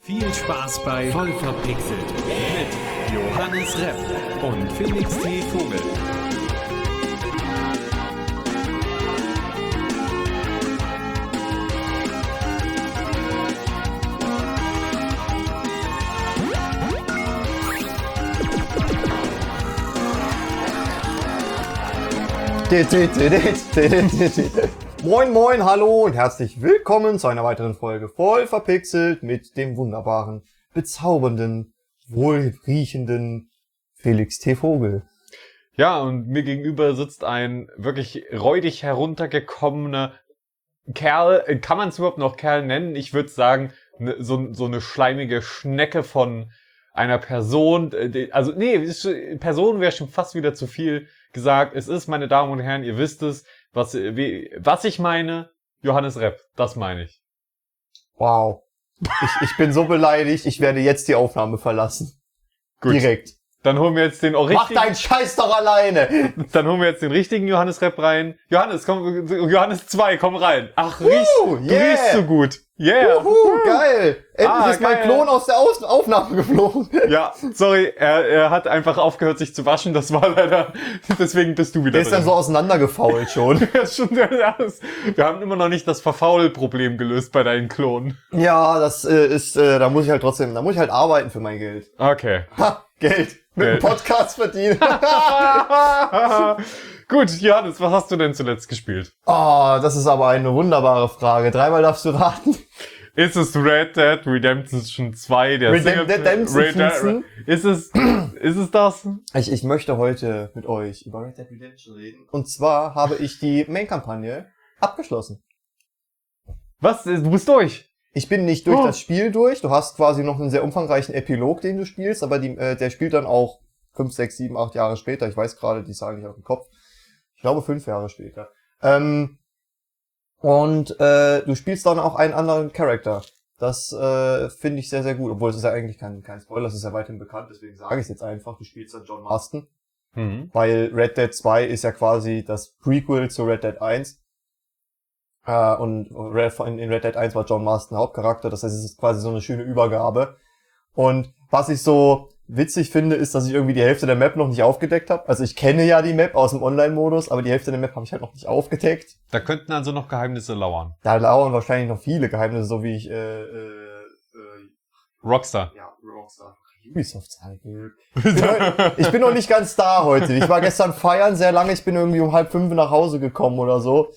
Viel Spaß bei Voll verpixelt mit Johannes Repp und Felix T. Vogel. Moin moin, hallo und herzlich willkommen zu einer weiteren Folge Voll verpixelt mit dem wunderbaren, bezaubernden, wohlriechenden Felix T. Vogel. Ja, und mir gegenüber sitzt ein wirklich räudig heruntergekommener Kerl. Kann man es überhaupt noch Kerl nennen? Ich würde sagen, so eine schleimige Schnecke von einer Person. Person wäre schon fast wieder zu viel gesagt. Es ist, meine Damen und Herren, ihr wisst es, was ich meine, Johannes Repp, das meine ich. Wow. Ich bin so beleidigt, ich werde jetzt die Aufnahme verlassen. Gut. Direkt. Dann holen wir jetzt den auch richtigen... Mach deinen Scheiß doch alleine! Dann holen wir jetzt den richtigen Johannes Repp rein. Johannes 2, komm rein. Ach, du riechst so gut. Yeah. Geil. Endlich ist mein Klon aus der Aufnahme geflogen. Ja, sorry, er hat einfach aufgehört, sich zu waschen. Das war leider, deswegen bist du wieder Der ist dann so auseinandergefault schon. Wir haben immer noch nicht das Verfaul-Problem gelöst bei deinen Klonen. Ja, das da muss ich halt arbeiten für mein Geld. Okay. Ha, Geld. Mit einem Podcast verdienen. Gut, Johannes, was hast du denn zuletzt gespielt? Oh, das ist aber eine wunderbare Frage. Dreimal darfst du raten. Ist es Red Dead Redemption 2, der Redemption? Ist es das? Ich möchte heute mit euch über Red Dead Redemption reden. Und zwar habe ich die Main-Kampagne abgeschlossen. Was? Du bist durch? Ich bin nicht durch das Spiel durch. Du hast quasi noch einen sehr umfangreichen Epilog, den du spielst, aber der spielt dann auch 5, 6, 7, 8 Jahre später. Ich weiß gerade die Zahl nicht auf dem Kopf. Ich glaube 5 Jahre später. Du spielst dann auch einen anderen Charakter. Das finde ich sehr, sehr gut. Obwohl es ist ja eigentlich kein Spoiler, es ist ja weiterhin bekannt, deswegen sage ich es jetzt einfach. Du spielst dann John Marston. Mhm. Weil Red Dead 2 ist ja quasi das Prequel zu Red Dead 1. Und in Red Dead 1 war John Marston Hauptcharakter. Das heißt, es ist quasi so eine schöne Übergabe. Und was ich so witzig finde, ist, dass ich irgendwie die Hälfte der Map noch nicht aufgedeckt habe. Also ich kenne ja die Map aus dem Online-Modus, aber die Hälfte der Map habe ich halt noch nicht aufgedeckt. Da könnten also noch Geheimnisse lauern. Da lauern wahrscheinlich noch viele Geheimnisse, so wie ich Rockstar. Ja, Rockstar. Ubisoft halt. Ich bin noch nicht ganz da heute. Ich war gestern feiern sehr lange. Ich bin irgendwie um 4:30 nach Hause gekommen oder so.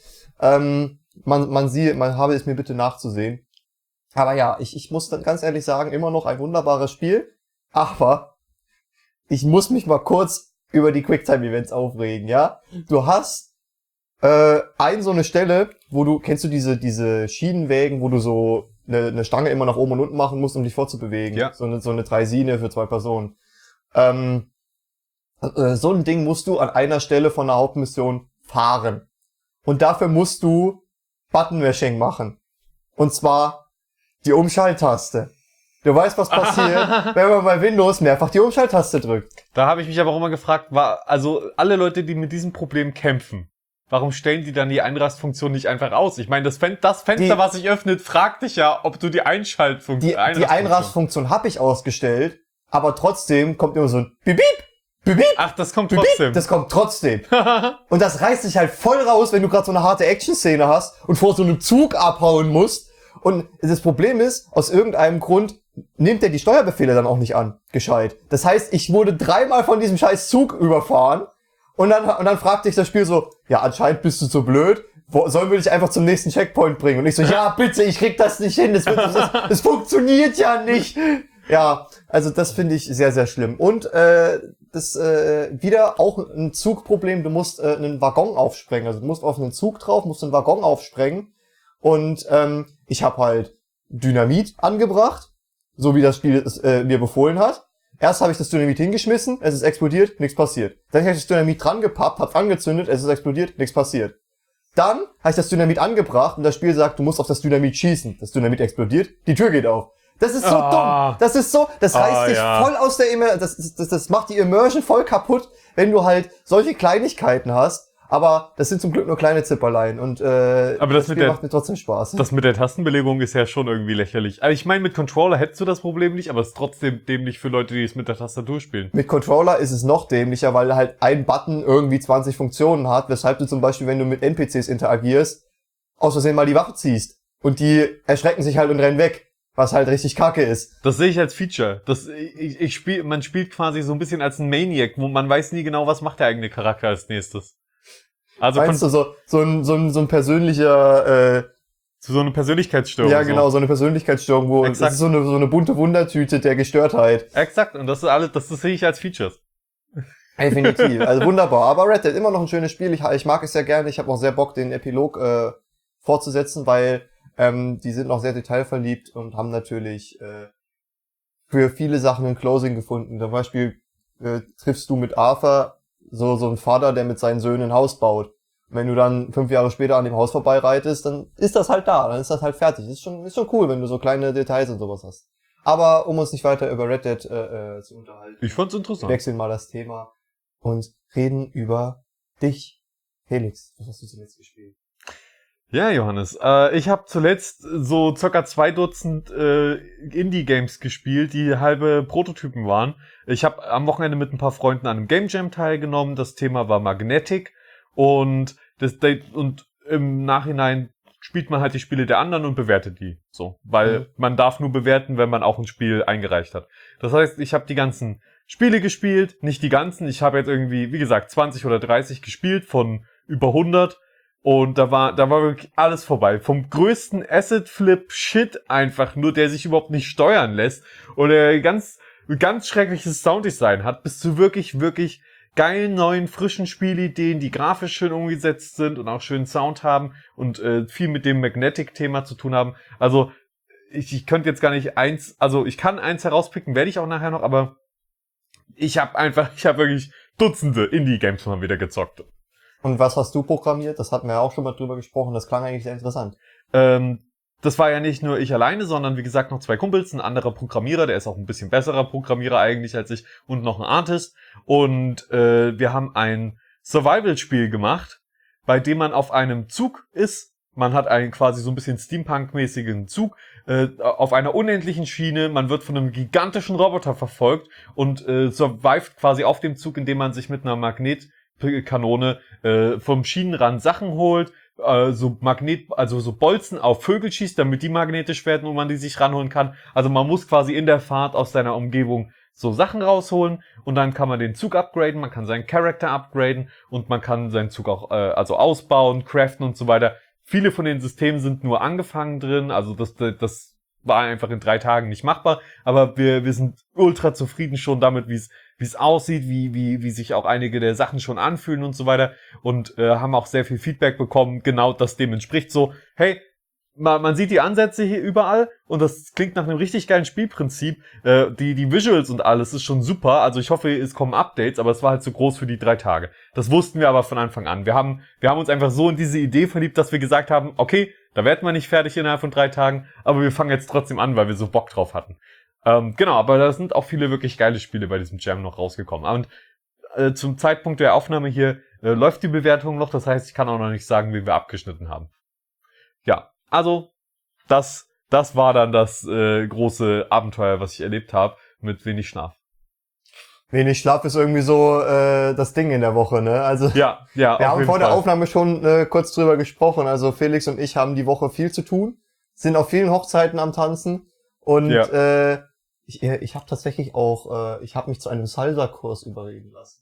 Man habe es mir bitte nachzusehen. Aber ja, ich muss dann ganz ehrlich sagen, immer noch ein wunderbares Spiel. Aber ich muss mich mal kurz über die Quicktime-Events aufregen, ja? Du hast so eine Stelle, kennst du diese Schienenwägen, wo du so eine Stange immer nach oben und unten machen musst, um dich fortzubewegen? Ja. So eine Draisine für 2 Personen. So ein Ding musst du an einer Stelle von der Hauptmission fahren. Und dafür musst du Button-Mashing machen. Und zwar die Umschalttaste. Du weißt, was passiert, wenn man bei Windows mehrfach die Umschalttaste drückt. Da habe ich mich aber auch immer gefragt, also alle Leute, die mit diesem Problem kämpfen, warum stellen die dann die Einrastfunktion nicht einfach aus? Ich meine, das Fenster, was sich öffnet, fragt dich ja, ob du die Einschaltfunktion... Die Einrastfunktion habe ich ausgestellt, aber trotzdem kommt immer so ein Bip, Bip, Bip, Bip. Ach, das kommt trotzdem. Das kommt trotzdem. Und das reißt dich halt voll raus, wenn du gerade so eine harte Action-Szene hast und vor so einem Zug abhauen musst. Und das Problem ist, aus irgendeinem Grund nimmt er die Steuerbefehle dann auch nicht an, gescheit. Das heißt, ich wurde 3-mal von diesem scheiß Zug überfahren und dann fragt dich das Spiel so, ja, anscheinend bist du so blöd, sollen wir dich einfach zum nächsten Checkpoint bringen? Und ich so, ja, bitte, ich krieg das nicht hin, das funktioniert ja nicht. Ja, also das finde ich sehr, sehr schlimm. Und wieder auch ein Zugproblem, du musst einen Waggon aufsprengen, also du musst auf einen Zug drauf, musst einen Waggon aufsprengen und ich habe halt Dynamit angebracht, so wie das Spiel es mir befohlen hat. Erst habe ich das Dynamit hingeschmissen, es ist explodiert, nichts passiert. Dann habe ich das Dynamit dran gepappt, hab's angezündet, es ist explodiert, nichts passiert. Dann habe ich das Dynamit angebracht und das Spiel sagt, du musst auf das Dynamit schießen. Das Dynamit explodiert, die Tür geht auf. Das ist so dumm. Das reißt dich voll aus der das macht die Immersion voll kaputt, wenn du halt solche Kleinigkeiten hast. Aber das sind zum Glück nur kleine Zipperlein und Aber das Spiel macht mir trotzdem Spaß. Das mit der Tastenbelegung ist ja schon irgendwie lächerlich. Also ich meine, mit Controller hättest du das Problem nicht, aber es ist trotzdem dämlich für Leute, die es mit der Tastatur spielen. Mit Controller ist es noch dämlicher, weil halt ein Button irgendwie 20 Funktionen hat, weshalb du zum Beispiel, wenn du mit NPCs interagierst, aus Versehen mal die Waffe ziehst. Und die erschrecken sich halt und rennen weg. Was halt richtig kacke ist. Das sehe ich als Feature. Man spielt quasi so ein bisschen als ein Maniac, wo man weiß nie genau, was macht der eigene Charakter als nächstes. Also meinst du, so ein persönlicher, so eine Persönlichkeitsstörung. ja, genau, so eine Persönlichkeitsstörung, wo Exakt. das ist so eine bunte Wundertüte der Gestörtheit. Exakt, und das ist alles, das sehe ich als Features. Definitiv, also wunderbar. Aber Red Dead immer noch ein schönes Spiel. Ich mag es sehr gerne. Ich habe auch sehr Bock, den Epilog fortzusetzen, weil die sind noch sehr detailverliebt und haben natürlich für viele Sachen ein Closing gefunden. Zum Beispiel triffst du mit Arthur so einen Vater, der mit seinen Söhnen ein Haus baut. Und wenn du dann 5 Jahre später an dem Haus vorbeireitest, dann ist das halt da, dann ist das halt fertig. Ist schon cool, wenn du so kleine Details und sowas hast. Aber um uns nicht weiter über Red Dead zu unterhalten, Ich fand's wir interessant. wechseln mal das Thema und reden über dich. Felix, was hast du zuletzt gespielt? Ja, Johannes. Ich habe zuletzt so circa 2 Dutzend Indie-Games gespielt, die halbe Prototypen waren. Ich habe am Wochenende mit ein paar Freunden an einem Game Jam teilgenommen. Das Thema war Magnetic und im Nachhinein spielt man halt die Spiele der anderen und bewertet die. So, weil man darf nur bewerten, wenn man auch ein Spiel eingereicht hat. Das heißt, ich habe die ganzen Spiele gespielt, nicht die ganzen. Ich habe jetzt irgendwie, wie gesagt, 20 oder 30 gespielt von über 100. Und da war wirklich alles vorbei. Vom größten Asset-Flip-Shit einfach nur, der sich überhaupt nicht steuern lässt. Oder ganz schreckliches Sounddesign hat, bis zu wirklich, wirklich geilen, neuen, frischen Spielideen, die grafisch schön umgesetzt sind und auch schönen Sound haben und viel mit dem Magnetic-Thema zu tun haben. Also, ich könnte jetzt gar nicht ich kann eins herauspicken, werde ich auch nachher noch, aber ich habe wirklich Dutzende Indie-Games mal wieder gezockt. Und was hast du programmiert? Das hatten wir ja auch schon mal drüber gesprochen. Das klang eigentlich sehr interessant. Das war ja nicht nur ich alleine, sondern wie gesagt noch 2 Kumpels, ein anderer Programmierer, der ist auch ein bisschen besserer Programmierer eigentlich als ich und noch ein Artist. Und wir haben ein Survival-Spiel gemacht, bei dem man auf einem Zug ist. Man hat einen quasi so ein bisschen Steampunk-mäßigen Zug auf einer unendlichen Schiene. Man wird von einem gigantischen Roboter verfolgt und survived quasi auf dem Zug, indem man sich mit einer Magnetkanone vom Schienenrand Sachen holt, so Bolzen auf Vögel schießt, damit die magnetisch werden und man die sich ranholen kann. Also man muss quasi in der Fahrt aus seiner Umgebung so Sachen rausholen und dann kann man den Zug upgraden, man kann seinen Charakter upgraden und man kann seinen Zug auch ausbauen, craften und so weiter. Viele von den Systemen sind nur angefangen drin, also das war einfach in 3 Tagen nicht machbar, aber wir sind ultra zufrieden schon damit, wie es aussieht, wie sich auch einige der Sachen schon anfühlen und so weiter und haben auch sehr viel Feedback bekommen, genau das dem entspricht so, hey, man sieht die Ansätze hier überall und das klingt nach einem richtig geilen Spielprinzip, die Visuals und alles ist schon super, also ich hoffe, es kommen Updates, aber es war halt zu groß für die 3 Tage. Das wussten wir aber von Anfang an. Wir haben uns einfach so in diese Idee verliebt, dass wir gesagt haben, okay, da werden wir nicht fertig innerhalb von 3 Tagen, aber wir fangen jetzt trotzdem an, weil wir so Bock drauf hatten. Genau, aber da sind auch viele wirklich geile Spiele bei diesem Jam noch rausgekommen. Und zum Zeitpunkt der Aufnahme hier läuft die Bewertung noch, das heißt, ich kann auch noch nicht sagen, wie wir abgeschnitten haben. Ja, also das war dann das große Abenteuer, was ich erlebt habe, mit wenig Schlaf. Wenig Schlaf ist irgendwie so das Ding in der Woche, ne? Also Ja, wir haben vor der Aufnahme schon kurz drüber gesprochen. Also Felix und ich haben die Woche viel zu tun, sind auf vielen Hochzeiten am Tanzen und ich habe tatsächlich auch, ich habe mich zu einem Salsa-Kurs überreden lassen.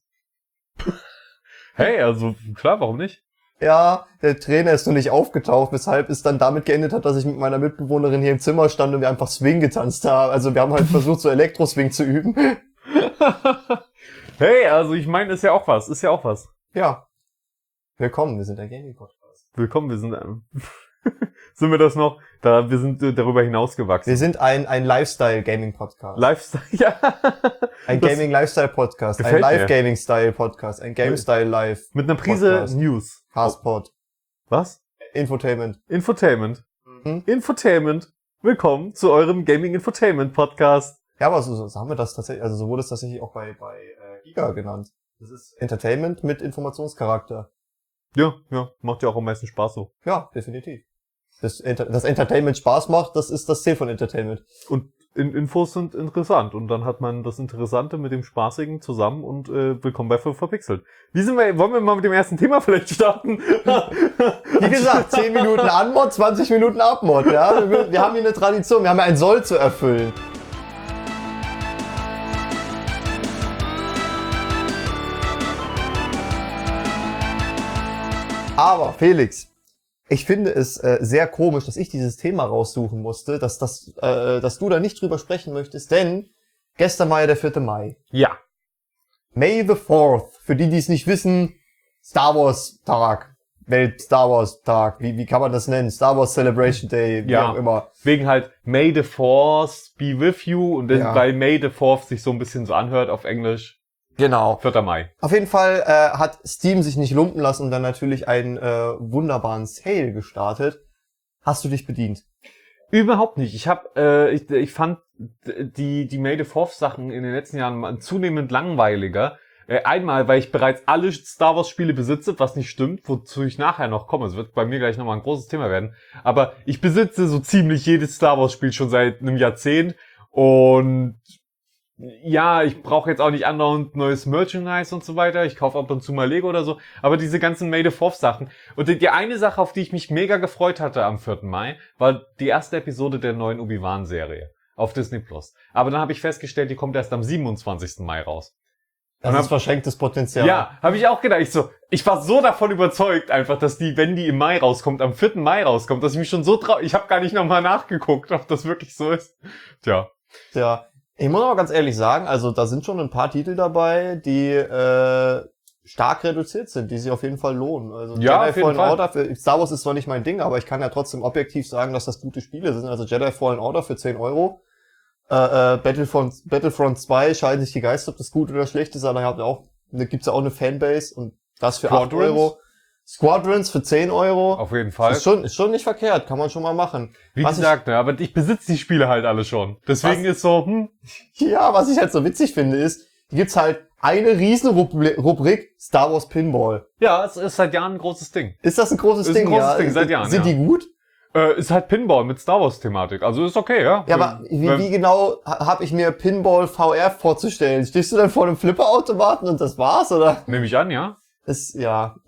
Hey, also klar, warum nicht? Ja, der Trainer ist noch nicht aufgetaucht, weshalb es dann damit geendet hat, dass ich mit meiner Mitbewohnerin hier im Zimmer stand und wir einfach Swing getanzt haben. Also wir haben halt versucht, so Elektro-Swing zu üben. Hey, also ich meine, ist ja auch was. Ja. Willkommen, wir sind ein Gaming-Podcast. Willkommen, wir sind sind wir das noch? Wir sind darüber hinausgewachsen. Wir sind ein Lifestyle-Gaming-Podcast. Lifestyle, ja. Ein Gaming-Lifestyle-Podcast. Ein Live-Gaming-Style-Podcast. Ein Game-Style-Live. Mit einer Prise Podcast. News. Passport. Was? Infotainment. Infotainment. Infotainment. Willkommen zu eurem Gaming-Infotainment-Podcast. Ja, aber so haben wir das tatsächlich, also so wurde es tatsächlich auch bei Giga genannt. Das ist Entertainment mit Informationscharakter. Ja, macht ja auch am meisten Spaß so. Ja, definitiv. Das Entertainment Spaß macht, das ist das Ziel von Entertainment. Und Infos sind interessant und dann hat man das Interessante mit dem Spaßigen zusammen und willkommen bei Verpixelt. Wollen wir mal mit dem ersten Thema vielleicht starten? Wie gesagt, 10 Minuten Anmod, 20 Minuten Abmod, ja. Wir haben hier eine Tradition, wir haben ja ein Soll zu erfüllen. Aber, Felix, ich finde es sehr komisch, dass ich dieses Thema raussuchen musste, dass du da nicht drüber sprechen möchtest, denn gestern war ja der 4. Mai. Ja. May the 4th, für die es nicht wissen, Star Wars Tag, Welt-Star Wars Tag, wie kann man das nennen? Star Wars Celebration Day, wie auch immer. Wegen halt May the Force be with you und dann, weil May the 4th sich so ein bisschen so anhört auf Englisch. Genau. 4. Mai. Auf jeden Fall hat Steam sich nicht lumpen lassen und dann natürlich einen wunderbaren Sale gestartet. Hast du dich bedient? Überhaupt nicht. Ich fand die May the 4th Sachen in den letzten Jahren zunehmend langweiliger. Einmal, weil ich bereits alle Star Wars Spiele besitze, was nicht stimmt, wozu ich nachher noch komme. Es wird bei mir gleich nochmal ein großes Thema werden. Aber ich besitze so ziemlich jedes Star Wars Spiel schon seit einem Jahrzehnt und ja, ich brauche jetzt auch nicht andauernd neues Merchandise und so weiter. Ich kaufe ab und zu mal Lego oder so. Aber diese ganzen May the 4th Sachen. Und die eine Sache, auf die ich mich mega gefreut hatte am 4. Mai, war die erste Episode der neuen Obi-Wan-Serie auf Disney+. Aber dann habe ich festgestellt, die kommt erst am 27. Mai raus. Das ist verschenktes Potenzial. Ja, habe ich auch gedacht. Ich war so davon überzeugt einfach, dass wenn die im Mai rauskommt, am 4. Mai rauskommt, dass ich mich schon so ich habe gar nicht nochmal nachgeguckt, ob das wirklich so ist. Tja. Ja. Ich muss aber ganz ehrlich sagen, also da sind schon ein paar Titel dabei, die stark reduziert sind, die sich auf jeden Fall lohnen. Also ja, Jedi Fallen Order, Star Wars ist zwar nicht mein Ding, aber ich kann ja trotzdem objektiv sagen, dass das gute Spiele sind. Also Jedi Fallen Order für 10 €. Battlefront 2 scheiden sich die Geister, ob das gut oder schlecht ist, aber gibt's ja auch eine Fanbase und das für 8 €. Squadrons für 10 €. Auf jeden Fall. Ist schon nicht verkehrt, kann man schon mal machen. Wie gesagt, aber ich besitze die Spiele halt alle schon. Deswegen ist so, Ja, was ich halt so witzig finde, ist, hier gibt's halt eine riesen Rubrik Star Wars Pinball. Ja, es ist seit Jahren ein großes Ding. Ist das ein großes Ding? Ist ein großes Ding, seit Jahren, Sind die gut? Ist halt Pinball mit Star Wars Thematik. Also ist okay, ja. Ja, aber wie genau habe ich mir Pinball VR vorzustellen? Stehst du dann vor einem Flipperautomaten und das war's, oder? Nehme ich an, ja. Ja.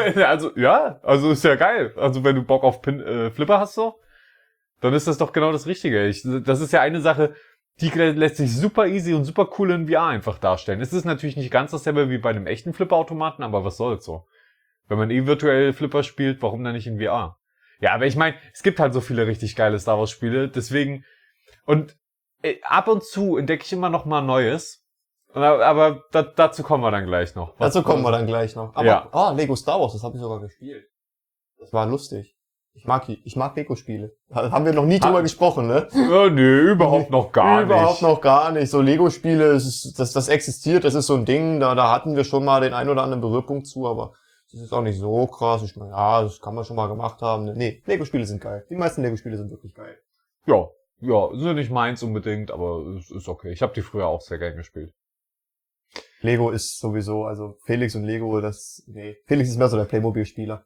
Also ist ja geil. Also wenn du Bock auf Flipper hast so, dann ist das doch genau das Richtige. Das ist ja eine Sache, die lässt sich super easy und super cool in VR einfach darstellen. Es ist natürlich nicht ganz dasselbe wie bei einem echten Flipperautomaten, aber was soll's so. Wenn man virtuell Flipper spielt, warum dann nicht in VR? Ja, aber ich meine, es gibt halt so viele richtig geile Star Wars Spiele, deswegen, und ab und zu entdecke ich immer noch mal Neues. Aber dazu kommen wir dann gleich noch. Aber, ja. Lego Star Wars, das habe ich sogar gespielt. Das war lustig. Ich mag Lego-Spiele. Haben wir noch nie drüber gesprochen, ne? Nee, überhaupt noch gar nicht. Überhaupt noch gar nicht. So Lego-Spiele, das existiert, das ist so ein Ding, da hatten wir schon mal den ein oder anderen Berührpunkt zu, aber das ist auch nicht so krass. Ich meine, ja, das kann man schon mal gemacht haben. Nee, Lego-Spiele sind geil. Die meisten Lego-Spiele sind wirklich geil. Ja, sind nicht meins unbedingt, aber es ist okay. Ich habe die früher auch sehr gerne gespielt. Lego ist sowieso, also Felix und Lego, Felix ist mehr so der Playmobil-Spieler.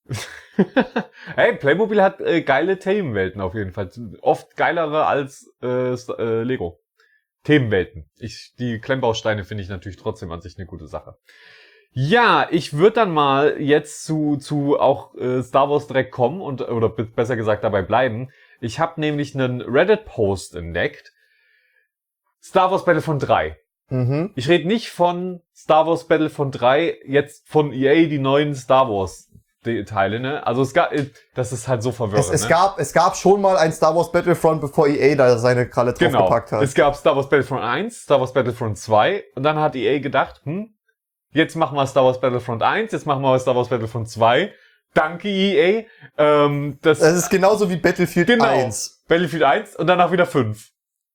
Hey, Playmobil hat geile Themenwelten auf jeden Fall. Oft geilere als Lego. Themenwelten. Die Klemmbausteine finde ich natürlich trotzdem an sich eine gute Sache. Ja, ich würde dann mal jetzt zu auch Star Wars direkt kommen oder besser gesagt dabei bleiben. Ich habe nämlich einen Reddit-Post entdeckt. Star Wars Battlefront 3. Mhm. Ich rede nicht von Star Wars Battlefront 3, jetzt von EA, die neuen Star Wars Teile, ne? Also das ist halt so verwirrend, es gab schon mal ein Star Wars Battlefront, bevor EA da seine Kralle draufgepackt hat. Es gab Star Wars Battlefront 1, Star Wars Battlefront 2 und dann hat EA gedacht, jetzt machen wir Star Wars Battlefront 1, jetzt machen wir Star Wars Battlefront 2. Danke EA. Das ist genauso wie Battlefield 1. Battlefield 1 und danach wieder 5.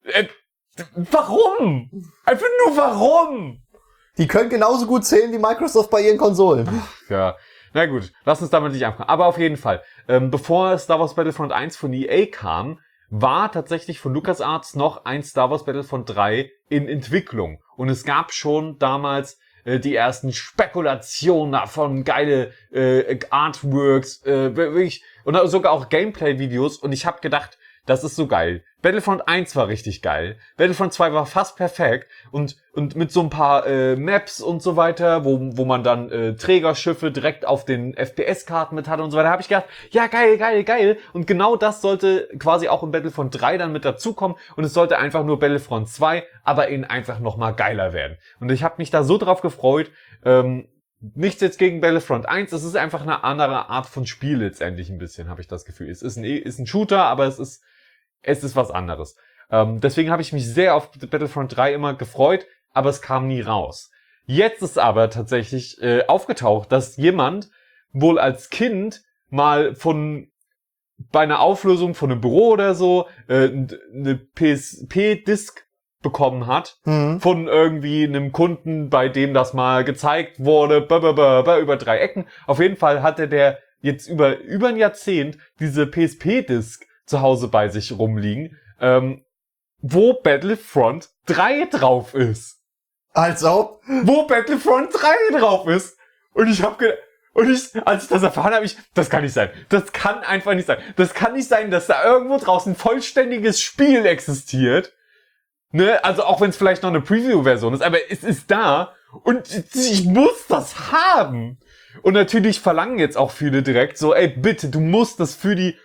Warum? Einfach nur warum? Die können genauso gut zählen wie Microsoft bei ihren Konsolen. Ja, na gut, lass uns damit nicht anfangen. Aber auf jeden Fall, bevor Star Wars Battlefront 1 von EA kam, war tatsächlich von LucasArts noch ein Star Wars Battlefront 3 in Entwicklung. Und es gab schon damals die ersten Spekulationen davon, geile Artworks, wirklich, und sogar auch Gameplay-Videos, und ich habe gedacht, das ist so geil. Battlefront 1 war richtig geil. Battlefront 2 war fast perfekt und mit so ein paar Maps und so weiter, wo man dann Trägerschiffe direkt auf den FPS-Karten mit hatte und so weiter, habe ich gedacht, ja, geil. Und genau das sollte quasi auch in Battlefront 3 dann mit dazukommen, und es sollte einfach nur Battlefront 2, aber eben einfach nochmal geiler werden. Und ich habe mich da so drauf gefreut. Nichts jetzt gegen Battlefront 1, es ist einfach eine andere Art von Spiel letztendlich ein bisschen, habe ich das Gefühl. Es ist ein Shooter, aber es ist was anderes. Deswegen habe ich mich sehr auf Battlefront 3 immer gefreut, aber es kam nie raus. Jetzt ist aber tatsächlich aufgetaucht, dass jemand wohl als Kind mal bei einer Auflösung von einem Büro oder so eine PSP-Disc bekommen hat von irgendwie einem Kunden, bei dem das mal gezeigt wurde, über 3 Ecken. Auf jeden Fall hatte der jetzt über ein Jahrzehnt diese PSP-Disc zu Hause bei sich rumliegen, wo Battlefront 3 drauf ist. Also? Wo Battlefront 3 drauf ist. Und ich habe als ich das erfahren habe, das kann nicht sein. Das kann einfach nicht sein. Das kann nicht sein, dass da irgendwo draußen ein vollständiges Spiel existiert. Ne? Also auch wenn es vielleicht noch eine Preview-Version ist, aber es ist da und ich muss das haben. Und natürlich verlangen jetzt auch viele direkt so, ey, bitte, du musst das für die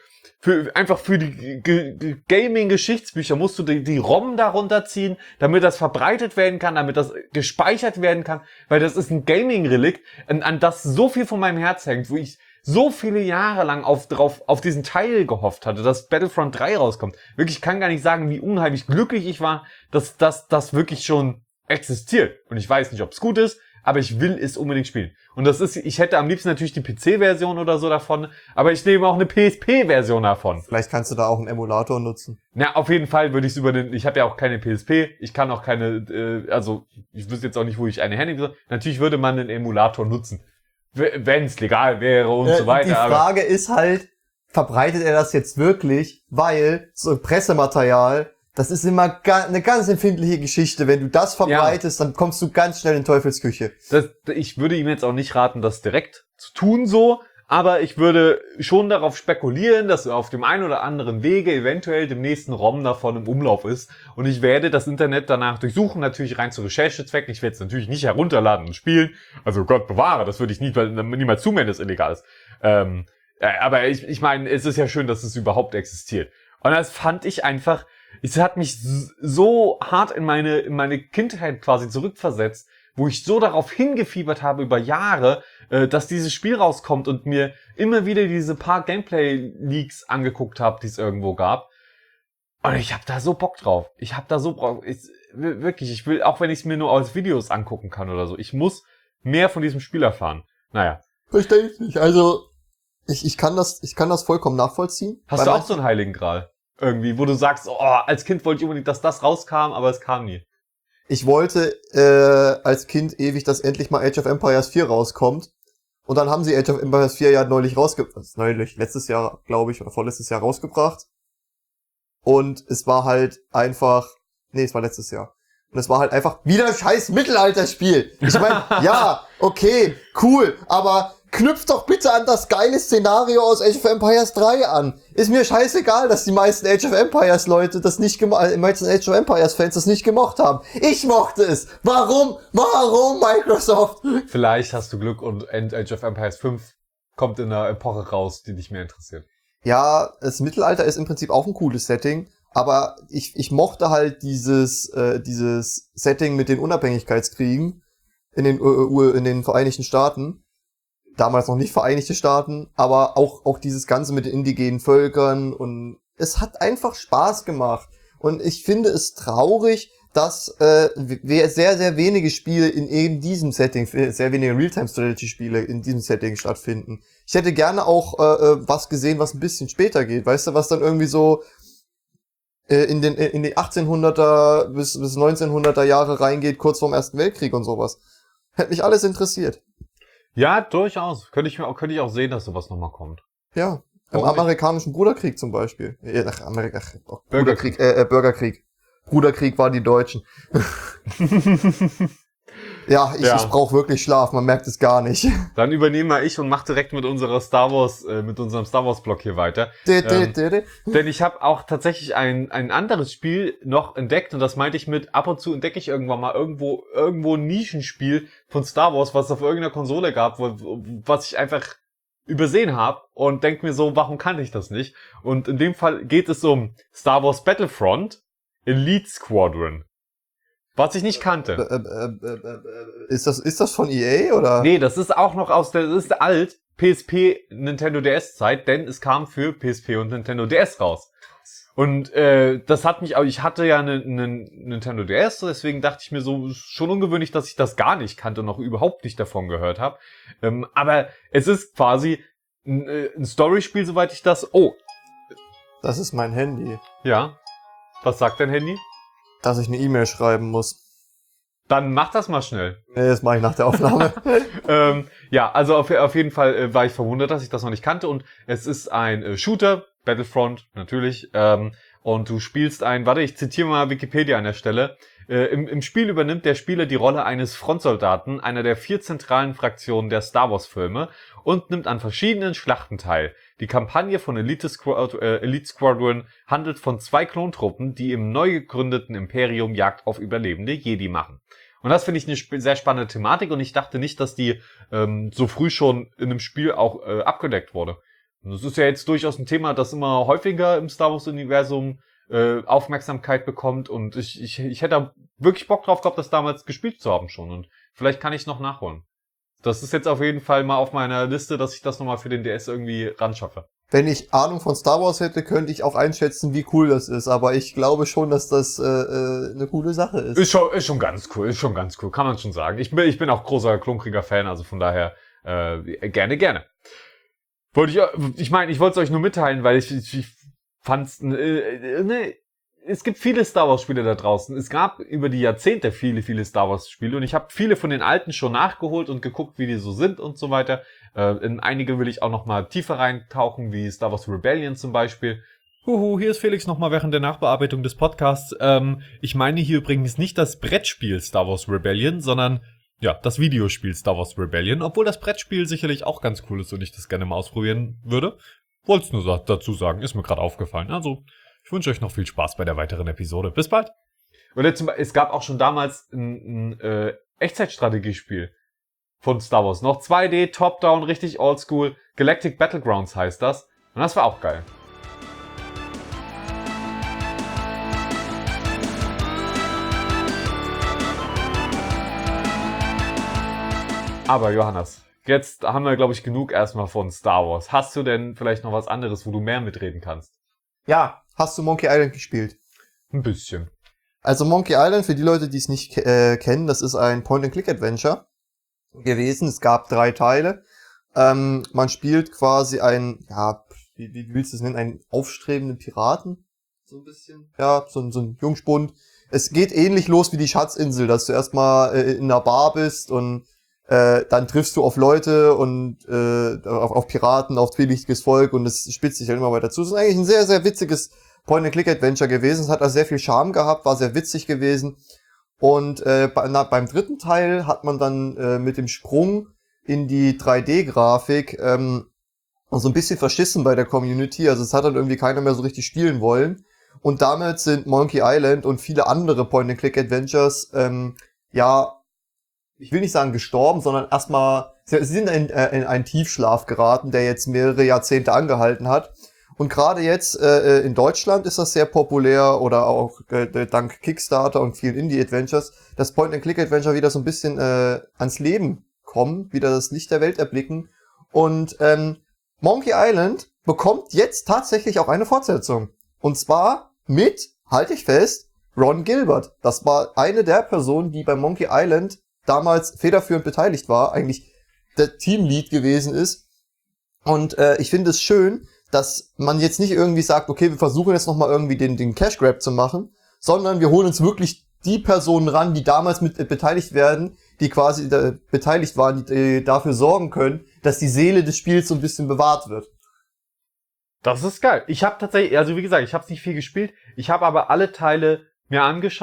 Gaming-Geschichtsbücher musst du die ROM da runterziehen, damit das verbreitet werden kann, damit das gespeichert werden kann, weil das ist ein Gaming-Relikt, an das so viel von meinem Herz hängt, wo ich so viele Jahre lang auf diesen Teil gehofft hatte, dass Battlefront 3 rauskommt. Wirklich, ich kann gar nicht sagen, wie unheimlich glücklich ich war, dass das wirklich schon existiert. Und ich weiß nicht, ob es gut ist, aber ich will es unbedingt spielen. Und ich hätte am liebsten natürlich die PC-Version oder so davon, aber ich nehme auch eine PSP-Version davon. Vielleicht kannst du da auch einen Emulator nutzen. Na, auf jeden Fall würde ich es ich habe ja auch keine PSP, ich kann auch keine, ich wüsste jetzt auch nicht, wo ich eine hernehmen soll. Natürlich würde man einen Emulator nutzen, wenn es legal wäre und so weiter. Die Frage ist halt, verbreitet er das jetzt wirklich? Weil so Pressematerial, das ist immer eine ganz empfindliche Geschichte. Wenn du das verbreitest, dann kommst du ganz schnell in Teufelsküche. Ich würde ihm jetzt auch nicht raten, das direkt zu tun so, aber ich würde schon darauf spekulieren, dass auf dem einen oder anderen Wege eventuell dem nächsten ROM davon im Umlauf ist. Und ich werde das Internet danach durchsuchen, natürlich rein zu Recherchezwecken. Ich werde es natürlich nicht herunterladen und spielen. Also Gott bewahre, das würde ich niemals tun, wenn das illegal ist. Aber ich meine, es ist ja schön, dass es überhaupt existiert. Und das fand ich einfach, es hat mich so hart in meine Kindheit quasi zurückversetzt, wo ich so darauf hingefiebert habe über Jahre, dass dieses Spiel rauskommt und mir immer wieder diese paar Gameplay-Leaks angeguckt habe, die es irgendwo gab. Und ich habe da so Bock drauf. Wirklich, ich will, auch wenn ich es mir nur aus Videos angucken kann oder so, ich muss mehr von diesem Spiel erfahren. Naja. Verstehe ich nicht. Also, ich kann das vollkommen nachvollziehen. Hast du auch so einen Heiligen Gral? Irgendwie, wo du sagst, oh, als Kind wollte ich unbedingt, dass das rauskam, aber es kam nie. Ich wollte als Kind ewig, dass endlich mal Age of Empires 4 rauskommt. Und dann haben sie Age of Empires 4 ja letztes Jahr, glaube ich, oder vorletztes Jahr rausgebracht. Und es war halt einfach, es war letztes Jahr. Und es war halt einfach wieder ein scheiß Mittelalterspiel. Ich meine, ja, okay, cool, aber knüpft doch bitte an das geile Szenario aus Age of Empires 3 an. Ist mir scheißegal, dass die meisten Age of Empires Leute das nicht die meisten Age of Empires Fans das nicht gemocht haben. Ich mochte es. Warum? Warum, Microsoft? Vielleicht hast du Glück und Age of Empires 5 kommt in einer Epoche raus, die dich mehr interessiert. Ja, das Mittelalter ist im Prinzip auch ein cooles Setting, aber ich mochte halt dieses Setting mit den Unabhängigkeitskriegen in den Vereinigten Staaten. Damals noch nicht Vereinigte Staaten, aber auch dieses Ganze mit den indigenen Völkern, und es hat einfach Spaß gemacht. Und ich finde es traurig, dass sehr, sehr wenige Spiele in eben diesem Setting, sehr wenige Realtime-Strategy-Spiele in diesem Setting stattfinden. Ich hätte gerne auch was gesehen, was ein bisschen später geht. Weißt du, was dann irgendwie so in die 1800er bis 1900er Jahre reingeht, kurz vorm Ersten Weltkrieg und sowas. Hätte mich alles interessiert. Ja, durchaus. Könnte ich auch sehen, dass sowas nochmal kommt. Ja, im amerikanischen Bruderkrieg zum Beispiel. Bürgerkrieg. Bruderkrieg waren die Deutschen. Ja, ich brauche wirklich Schlaf, man merkt es gar nicht. Dann übernehme mal ich und mache direkt mit unserem Star Wars Blog hier weiter. Denn ich habe auch tatsächlich ein anderes Spiel noch entdeckt und das meinte ich mit, ab und zu entdecke ich irgendwann mal irgendwo ein Nischenspiel von Star Wars, was es auf irgendeiner Konsole gab, was ich einfach übersehen habe und denke mir so, warum kannte ich das nicht? Und in dem Fall geht es um Star Wars Battlefront Elite Squadron. Was ich nicht kannte. Ist das von EA oder? Nee, das ist auch noch das ist alt, PSP, Nintendo DS Zeit, denn es kam für PSP und Nintendo DS raus. Und das hat mich auch, ich hatte ja einen Nintendo DS, deswegen dachte ich mir so, schon ungewöhnlich, dass ich das gar nicht kannte und noch überhaupt nicht davon gehört habe. Aber es ist quasi ein Storyspiel, soweit ich das... Oh. Das ist mein Handy. Ja. Was sagt dein Handy? Dass ich eine E-Mail schreiben muss. Dann mach das mal schnell. Nee, das mache ich nach der Aufnahme. Ja, also auf jeden Fall war ich verwundert, dass ich das noch nicht kannte. Und es ist ein Shooter, Battlefront natürlich. Und du spielst ich zitiere mal Wikipedia an der Stelle. Im Spiel übernimmt der Spieler die Rolle eines Frontsoldaten, einer der 4 zentralen Fraktionen der Star Wars Filme und nimmt an verschiedenen Schlachten teil. Die Kampagne von Elite Squadron handelt von 2 Klontruppen, die im neu gegründeten Imperium Jagd auf überlebende Jedi machen. Und das finde ich eine sehr spannende Thematik und ich dachte nicht, dass die so früh schon in einem Spiel auch abgedeckt wurde. Und das ist ja jetzt durchaus ein Thema, das immer häufiger im Star Wars Universum Aufmerksamkeit bekommt und ich hätte da wirklich Bock drauf gehabt, das damals gespielt zu haben schon und vielleicht kann ich noch nachholen. Das ist jetzt auf jeden Fall mal auf meiner Liste, dass ich das nochmal für den DS irgendwie ranschaffe. Wenn ich Ahnung von Star Wars hätte, könnte ich auch einschätzen, wie cool das ist, aber ich glaube schon, dass das eine coole Sache ist. Ist schon ganz cool, kann man schon sagen. Ich bin auch großer Klonkrieger-Fan, also von daher gerne. Ich meine, ich wollte es euch nur mitteilen, weil ich fand's, es gibt viele Star Wars Spiele da draußen. Es gab über die Jahrzehnte viele Star Wars Spiele und ich habe viele von den alten schon nachgeholt und geguckt, wie die so sind und so weiter. In einige will ich auch noch mal tiefer reintauchen, wie Star Wars Rebellion zum Beispiel. Hier ist Felix nochmal während der Nachbearbeitung des Podcasts. Ich meine hier übrigens nicht das Brettspiel Star Wars Rebellion, sondern ja, das Videospiel Star Wars Rebellion, obwohl das Brettspiel sicherlich auch ganz cool ist und ich das gerne mal ausprobieren würde. Wollte es nur dazu sagen, ist mir gerade aufgefallen. Also, ich wünsche euch noch viel Spaß bei der weiteren Episode. Bis bald. Oder es gab auch schon damals ein Echtzeitstrategiespiel von Star Wars. Noch 2D, Top-Down, richtig oldschool. Galactic Battlegrounds heißt das. Und das war auch geil. Aber Johannes, jetzt haben wir, glaube ich, genug erstmal von Star Wars. Hast du denn vielleicht noch was anderes, wo du mehr mitreden kannst? Ja, hast du Monkey Island gespielt? Ein bisschen. Also Monkey Island, für die Leute, die es nicht kennen, das ist ein Point-and-Click-Adventure gewesen. Es gab 3 Teile. Man spielt quasi wie willst du es nennen, einen aufstrebenden Piraten. So ein bisschen. Ja, so ein Jungspund. Es geht ähnlich los wie die Schatzinsel, dass du erstmal in einer Bar bist und dann triffst du auf Leute und auf Piraten, auf zwielichtiges Volk und es spitzt sich halt immer weiter zu. Es ist eigentlich ein sehr, sehr witziges Point-and-Click-Adventure gewesen. Es hat also sehr viel Charme gehabt, war sehr witzig gewesen. Und beim 3. Teil hat man dann mit dem Sprung in die 3D-Grafik so ein bisschen verschissen bei der Community. Also es hat dann irgendwie keiner mehr so richtig spielen wollen. Und damit sind Monkey Island und viele andere Point-and-Click-Adventures ich will nicht sagen gestorben, sondern erstmal, sie sind in einen Tiefschlaf geraten, der jetzt mehrere Jahrzehnte angehalten hat. Und gerade jetzt in Deutschland ist das sehr populär oder auch dank Kickstarter und vielen Indie-Adventures, dass Point-and-Click-Adventure wieder so ein bisschen ans Leben kommen, wieder das Licht der Welt erblicken. Und Monkey Island bekommt jetzt tatsächlich auch eine Fortsetzung. Und zwar mit, halte ich fest, Ron Gilbert. Das war eine der Personen, die bei Monkey Island damals federführend beteiligt war, eigentlich der Teamlead gewesen ist. Und ich finde es schön, dass man jetzt nicht irgendwie sagt, okay, wir versuchen jetzt nochmal irgendwie den Cash Grab zu machen, sondern wir holen uns wirklich die Personen ran, die damals mit beteiligt werden, die quasi beteiligt waren, die dafür sorgen können, dass die Seele des Spiels so ein bisschen bewahrt wird. Das ist geil. Ich habe tatsächlich, also wie gesagt, ich habe nicht viel gespielt. Ich habe aber alle Teile mir angeschaut.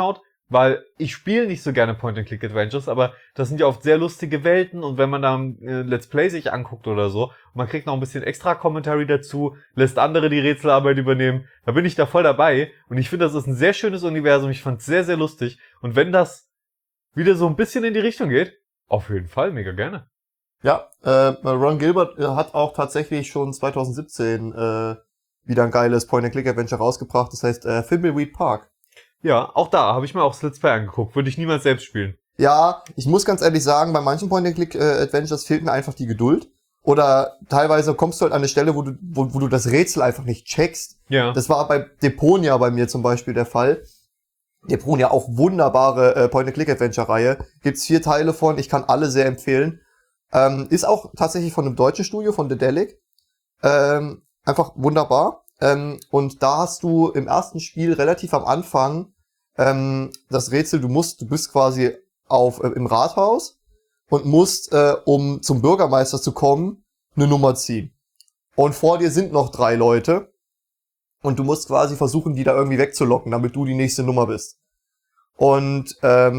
weil ich spiele nicht so gerne Point-and-Click-Adventures, aber das sind ja oft sehr lustige Welten und wenn man dann Let's Play sich anguckt oder so, man kriegt noch ein bisschen extra Commentary dazu, lässt andere die Rätselarbeit übernehmen, da bin ich da voll dabei und ich finde, das ist ein sehr schönes Universum, ich fand es sehr, sehr lustig und wenn das wieder so ein bisschen in die Richtung geht, auf jeden Fall, mega gerne. Ja, Ron Gilbert hat auch tatsächlich schon 2017 wieder ein geiles Point-and-Click-Adventure rausgebracht, das heißt Thimbleweed Park. Ja, auch da habe ich mir auch das Let's Play angeguckt. Würde ich niemals selbst spielen. Ja, ich muss ganz ehrlich sagen, bei manchen Point-and-Click-Adventures fehlt mir einfach die Geduld. Oder teilweise kommst du halt an eine Stelle, wo du das Rätsel einfach nicht checkst. Ja. Das war bei Deponia bei mir zum Beispiel der Fall. Deponia, auch wunderbare Point-and-Click-Adventure-Reihe. Gibt's 4 Teile von, ich kann alle sehr empfehlen. Ist auch tatsächlich von einem deutschen Studio, von Dedelic. Einfach wunderbar. Und da hast du im ersten Spiel relativ am Anfang das Rätsel, du bist quasi im Rathaus und musst, um zum Bürgermeister zu kommen, eine Nummer ziehen. Und vor dir sind noch 3 Leute und du musst quasi versuchen, die da irgendwie wegzulocken, damit du die nächste Nummer bist. Und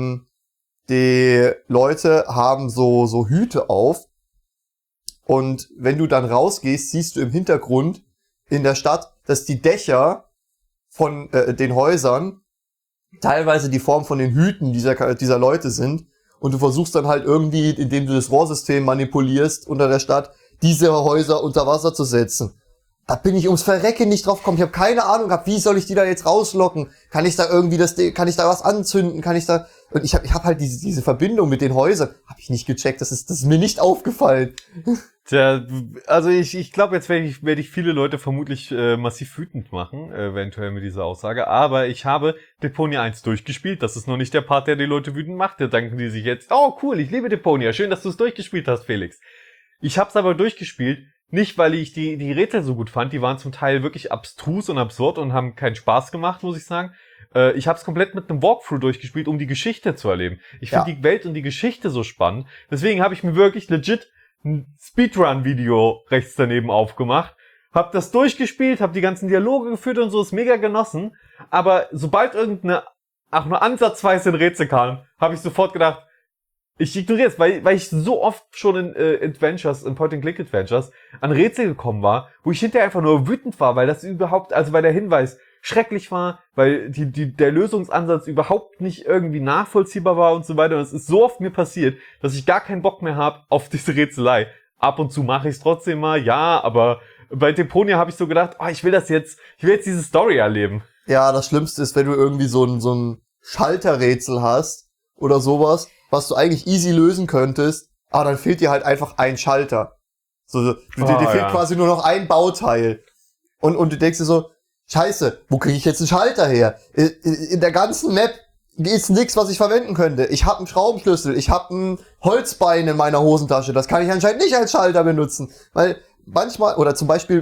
die Leute haben so Hüte auf und wenn du dann rausgehst, siehst du im Hintergrund in der Stadt, dass die Dächer von den Häusern teilweise die Form von den Hüten dieser Leute sind und du versuchst dann halt irgendwie, indem du das Rohrsystem manipulierst unter der Stadt, diese Häuser unter Wasser zu setzen. Da bin ich ums Verrecken nicht drauf gekommen. Ich habe keine Ahnung gehabt, wie soll ich die da jetzt rauslocken? Kann ich da was anzünden? Und ich hab halt diese Verbindung mit den Häusern, habe ich nicht gecheckt. Das ist mir nicht aufgefallen. Tja, also ich glaube, jetzt werde ich viele Leute vermutlich massiv wütend machen, eventuell mit dieser Aussage. Aber ich habe Deponia 1 durchgespielt. Das ist noch nicht der Part, der die Leute wütend macht. Da denken die sich jetzt, oh cool, ich liebe Deponia. Schön, dass du es durchgespielt hast, Felix. Ich habe es aber durchgespielt, nicht weil ich die Rätsel so gut fand. Die waren zum Teil wirklich abstrus und absurd und haben keinen Spaß gemacht, muss ich sagen. Ich habe es komplett mit einem Walkthrough durchgespielt, um die Geschichte zu erleben. Ich finde die Welt und die Geschichte so spannend. Deswegen habe ich mir wirklich legit ein Speedrun-Video rechts daneben aufgemacht, hab das durchgespielt, hab die ganzen Dialoge geführt und so, ist mega genossen, aber sobald auch nur ansatzweise ein Rätsel kam, habe ich sofort gedacht, ich ignoriere es, weil ich so oft schon in Point-and-Click-Adventures an Rätsel gekommen war, wo ich hinterher einfach nur wütend war, weil das weil der Hinweis schrecklich war, weil der Lösungsansatz überhaupt nicht irgendwie nachvollziehbar war und so weiter. Und es ist so oft mir passiert, dass ich gar keinen Bock mehr habe auf diese Rätselei. Ab und zu mache ich es trotzdem mal, ja, aber bei Deponia habe ich so gedacht, ich will jetzt diese Story erleben. Ja, das Schlimmste ist, wenn du irgendwie so ein Schalterrätsel hast oder sowas, was du eigentlich easy lösen könntest, aber dann fehlt dir halt einfach ein Schalter. Dir fehlt quasi nur noch ein Bauteil. Und du denkst dir so, Scheiße, wo kriege ich jetzt einen Schalter her? In der ganzen Map ist nichts, was ich verwenden könnte. Ich habe einen Schraubenschlüssel, ich habe ein Holzbein in meiner Hosentasche. Das kann ich anscheinend nicht als Schalter benutzen. Weil manchmal, oder zum Beispiel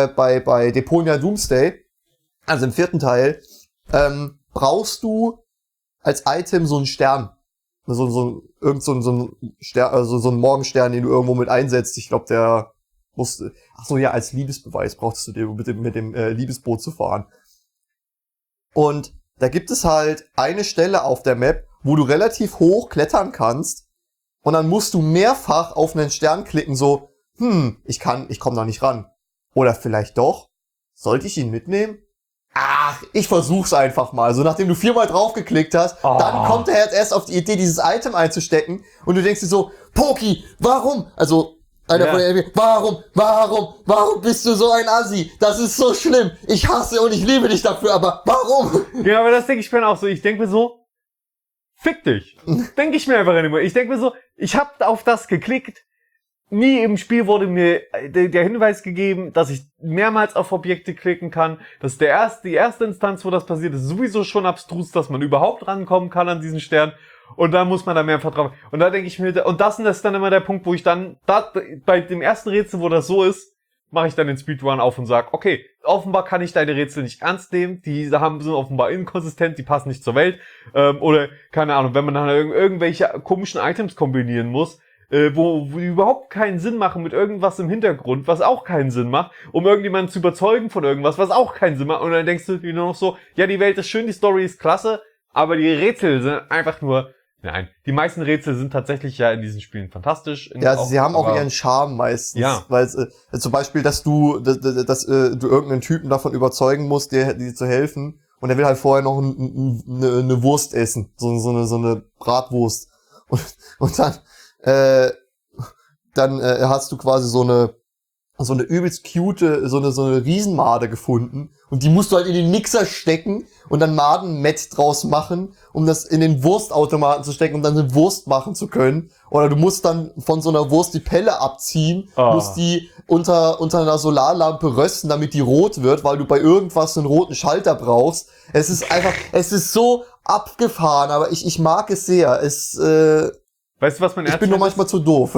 bei Deponia Doomsday, also im 4. Teil, brauchst du als Item so einen Stern. So ein Stern, also so ein Morgenstern, den du irgendwo mit einsetzt. Ich glaube, der musste, als Liebesbeweis brauchst du den mit dem Liebesboot zu fahren. Und da gibt es halt eine Stelle auf der Map, wo du relativ hoch klettern kannst und dann musst du mehrfach auf einen Stern klicken, so, ich komme da nicht ran. Oder vielleicht doch? Sollte ich ihn mitnehmen? Ich versuch's einfach mal. So, nachdem du 4-mal draufgeklickt hast, dann kommt er jetzt erst auf die Idee, dieses Item einzustecken und du denkst dir so, Poki, warum? Also, einer von den warum bist du so ein Assi? Das ist so schlimm. Ich hasse und ich liebe dich dafür, aber warum? Ja, aber das denke ich mir auch so. Ich denke mir so, fick dich. Denke ich mir einfach immer. Ich denke mir so, ich habe auf das geklickt. Nie im Spiel wurde mir der Hinweis gegeben, dass ich mehrmals auf Objekte klicken kann. Das ist die erste Instanz, wo das passiert, ist sowieso schon abstrus, dass man überhaupt rankommen kann an diesen Stern. Und da muss man da mehr vertrauen. Und da denke ich mir, und das ist dann immer der Punkt, wo ich dann, bei dem ersten Rätsel, wo das so ist, mache ich dann den Speedrun auf und sage, okay, offenbar kann ich deine Rätsel nicht ernst nehmen, die sind offenbar inkonsistent, die passen nicht zur Welt. Oder, keine Ahnung, wenn man dann irgendwelche komischen Items kombinieren muss, wo überhaupt keinen Sinn machen mit irgendwas im Hintergrund, was auch keinen Sinn macht, um irgendjemanden zu überzeugen von irgendwas, was auch keinen Sinn macht. Und dann denkst du dir nur noch so, ja, die Welt ist schön, die Story ist klasse, Aber die Rätsel sind einfach nur, nein, die meisten Rätsel sind tatsächlich ja in diesen Spielen fantastisch. Ja, sie haben auch ihren Charme meistens. Ja. Weil zum Beispiel, dass du irgendeinen Typen davon überzeugen musst, dir zu helfen. Und er will halt vorher noch eine Wurst essen. So eine Bratwurst. Und dann hast du quasi so eine übelst cute, so eine Riesenmade gefunden. Und die musst du halt in den Mixer stecken und dann Madenmett draus machen, um das in den Wurstautomaten zu stecken, um dann eine Wurst machen zu können. Oder du musst dann von so einer Wurst die Pelle abziehen, musst die unter einer Solarlampe rösten, damit die rot wird, weil du bei irgendwas einen roten Schalter brauchst. Es ist so abgefahren, aber ich mag es sehr. Weißt du, was mein Ich bin nur manchmal zu doof.